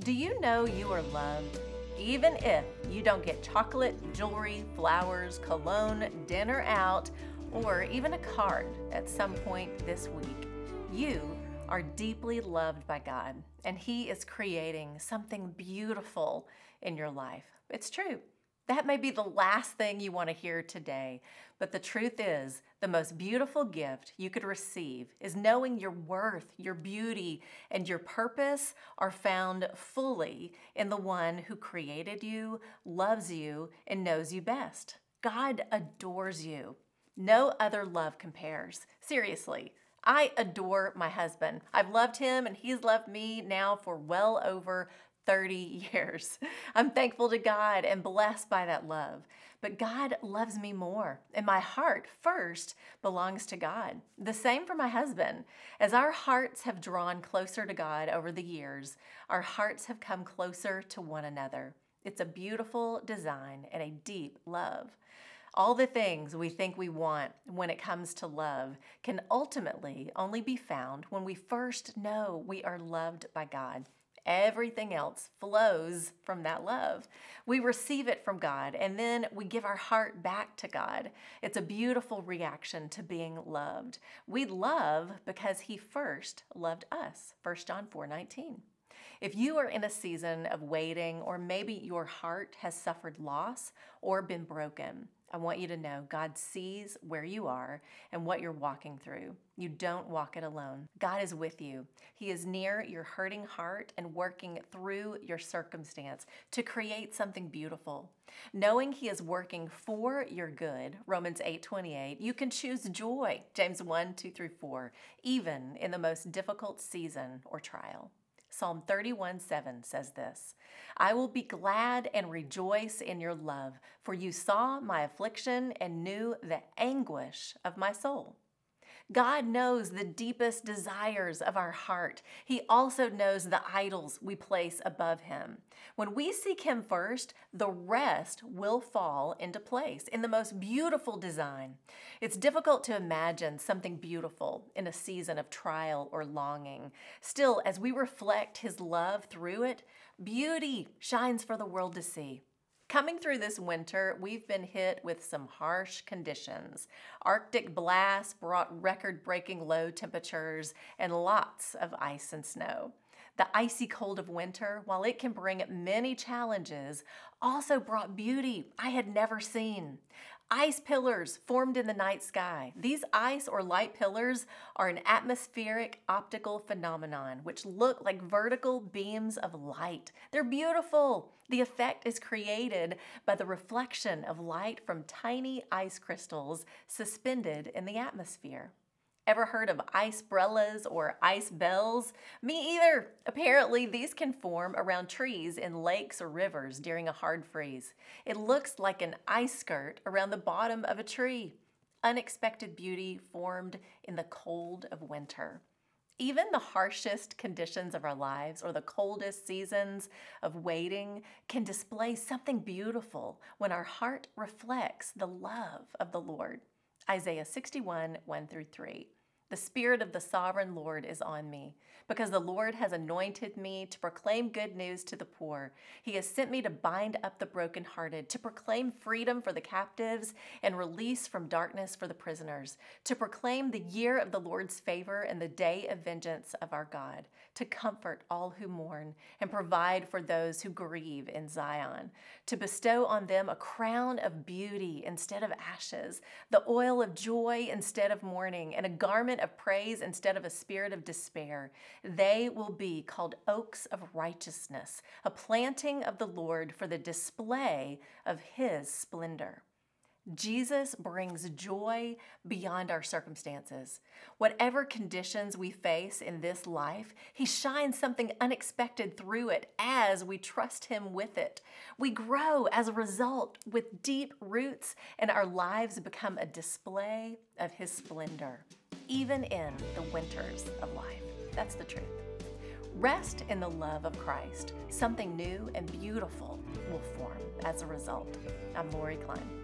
Do you know you are loved? Even if you don't get chocolate, jewelry, flowers, cologne, dinner out, or even a card at some point this week, you are deeply loved by God, and He is creating something beautiful in your life. It's true. That may be the last thing you want to hear today, but the truth is, the most beautiful gift you could receive is knowing your worth, your beauty, and your purpose are found fully in the one who created you, loves you, and knows you best. God adores you. No other love compares. Seriously. I adore my husband. I've loved him and he's loved me now for well over 30 years. I'm thankful to God and blessed by that love. But God loves me more, and my heart first belongs to God. The same for my husband. As our hearts have drawn closer to God over the years, our hearts have come closer to one another. It's a beautiful design and a deep love. All the things we think we want when it comes to love can ultimately only be found when we first know we are loved by God. Everything else flows from that love. We receive it from God, and then we give our heart back to God. It's a beautiful reaction to being loved. We love because He first loved us. 1 John 4:19. If you are in a season of waiting, or maybe your heart has suffered loss or been broken, I want you to know God sees where you are and what you're walking through. You don't walk it alone. God is with you. He is near your hurting heart and working through your circumstance to create something beautiful. Knowing He is working for your good, Romans 8:28, you can choose joy, James 1:2-4, even in the most difficult season or trial. Psalm 31:7 says this, I will be glad and rejoice in your love, for you saw my affliction and knew the anguish of my soul. God knows the deepest desires of our heart. He also knows the idols we place above Him. When we seek Him first, the rest will fall into place in the most beautiful design. It's difficult to imagine something beautiful in a season of trial or longing. Still, as we reflect His love through it, beauty shines for the world to see. Coming through this winter, we've been hit with some harsh conditions. Arctic blasts brought record-breaking low temperatures and lots of ice and snow. The icy cold of winter, while it can bring many challenges, also brought beauty I had never seen. Ice pillars formed in the night sky. These ice or light pillars are an atmospheric optical phenomenon which look like vertical beams of light. They're beautiful. The effect is created by the reflection of light from tiny ice crystals suspended in the atmosphere. Ever heard of icebrellas or ice bells? Me either. Apparently, these can form around trees in lakes or rivers during a hard freeze. It looks like an ice skirt around the bottom of a tree. Unexpected beauty formed in the cold of winter. Even the harshest conditions of our lives or the coldest seasons of waiting can display something beautiful when our heart reflects the love of the Lord. Isaiah 61:1-3. The Spirit of the Sovereign Lord is on me, because the Lord has anointed me to proclaim good news to the poor. He has sent me to bind up the brokenhearted, to proclaim freedom for the captives and release from darkness for the prisoners, to proclaim the year of the Lord's favor and the day of vengeance of our God, to comfort all who mourn and provide for those who grieve in Zion, to bestow on them a crown of beauty instead of ashes, the oil of joy instead of mourning, and a garment of praise instead of a spirit of despair. They will be called oaks of righteousness, a planting of the Lord for the display of His splendor. Jesus brings joy beyond our circumstances. Whatever conditions we face in this life, He shines something unexpected through it as we trust Him with it. We grow as a result with deep roots, and our lives become a display of His splendor, even in the winters of life. That's the truth. Rest in the love of Christ. Something new and beautiful will form as a result. I'm Lori Klein.